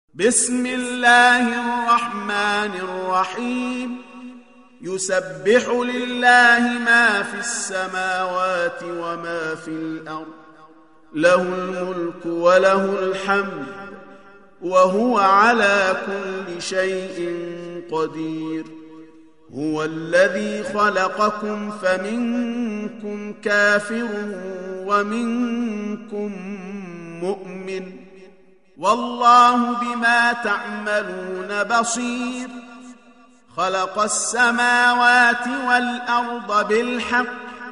بسم الله الرحمن الرحيم. يسبح لله ما في السماوات وما في الأرض، له الملك وله الحمد وهو على كل شيء قدير. هو الذي خلقكم فمنكم كافر ومنكم مؤمن، والله بما تعملون بصير. خلق السماوات والأرض بالحق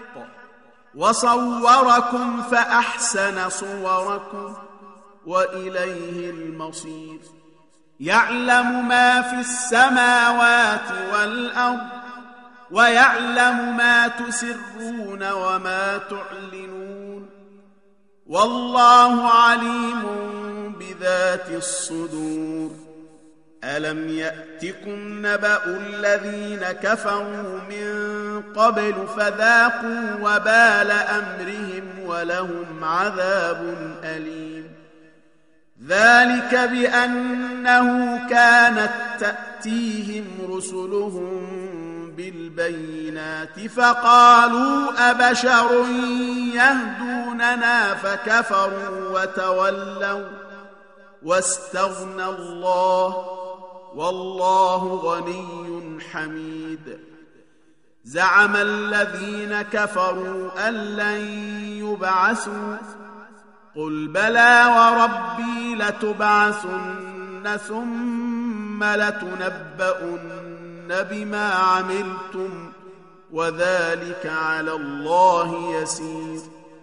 وصوركم فأحسن صوركم وإليه المصير. يعلم ما في السماوات والأرض ويعلم ما تسرون وما تعلنون، والله عليم بذات الصدور. ألم يأتكم نبأ الذين كفروا من قبل فذاقوا وبال أمرهم ولهم عذاب أليم. ذلك بأنه كانت تأتيهم رسلهم بالبينات فقالوا أبشر يهدوننا فكفروا وتولوا واستغنى الله، والله غني حميد. زعم الذين كفروا أن لن يبعثوا، قل بلى وربي لتبعثن ثم لتنبؤن بما عملتم وذلك على الله يسير.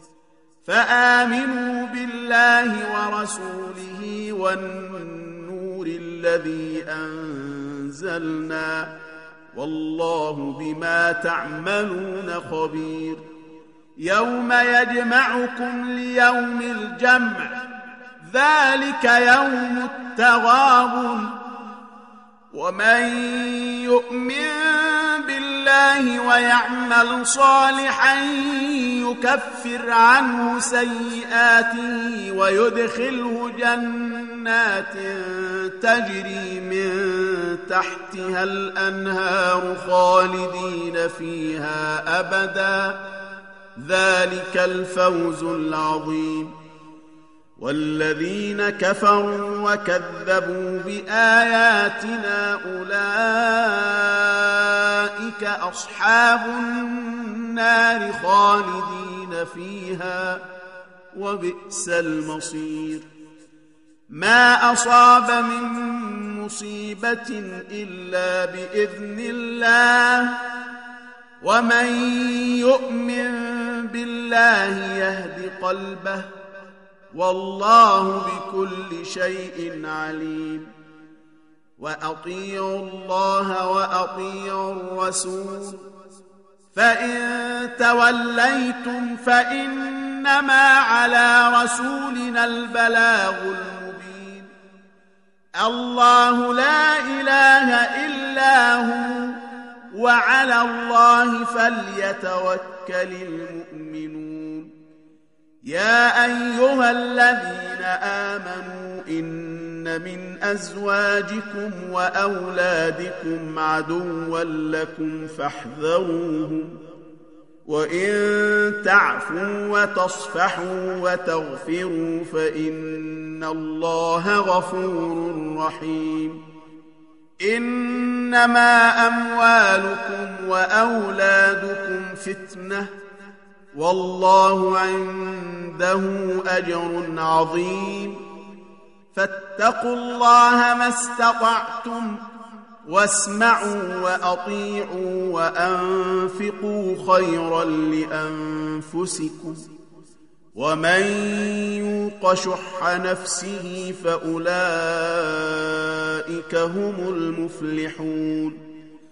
فآمنوا بالله ورسوله والنور الذي أنزلنا، والله بما تعملون خبير. يوم يجمعكم ليوم الجمع، ذلك يوم التغابن. ومن يؤمن بالله ويعمل صالحا يكفر عنه سيئاته ويدخله جنات تجري من تحتها الأنهار خالدين فيها أبدا، ذلك الفوز العظيم. والذين كفروا وكذبوا بآياتنا أولئك أصحاب النار خالدين فيها وبئس المصير. ما أصاب من مصيبة إلا بإذن الله، ومن يؤمن بالله يهد قلبه، والله بكل شيء عليم. وأطيعوا الله وأطيعوا الرسول، فإن توليتم فإنما على رسولنا البلاغ المبين. الله لا إله إلا هو، وعلى الله فليتوكل المؤمنون. يا أيها الذين آمنوا إن من أزواجكم وأولادكم عدوا لكم فاحذروهم، وإن تعفوا وتصفحوا وتغفروا فإن الله غفور رحيم. إنما أموالكم وأولادكم فتنة، والله عنده أجر عظيم. فاتقوا الله ما استطعتم، واسمعوا وأطيعوا وأنفقوا خيرا لأنفسكم، ومن يوق شح نفسه فأولئك هم المفلحون.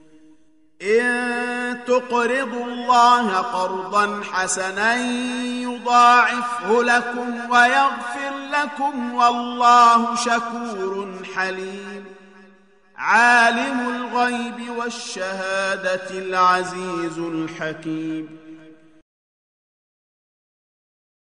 إن تقرضوا الله قرضا حسنا يضاعفه لكم ويغفر لكم، والله شكور حليم. عالم الغيب والشهادة العزيز الحكيم.